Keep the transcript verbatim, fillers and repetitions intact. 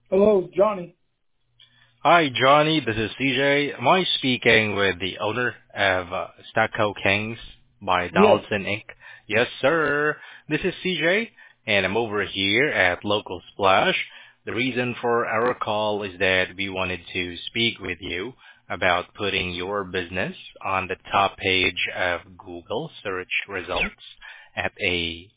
Hello, Johnny. Hi, Johnny. This is C J. Am I speaking with the owner of uh, Stacko Kings by Yes. Donaldson Incorporated? Yes, sir. This is C J, and I'm over here at Local Splash. The reason for our call is that we wanted to speak with you about putting your business on the top page of Google search results at a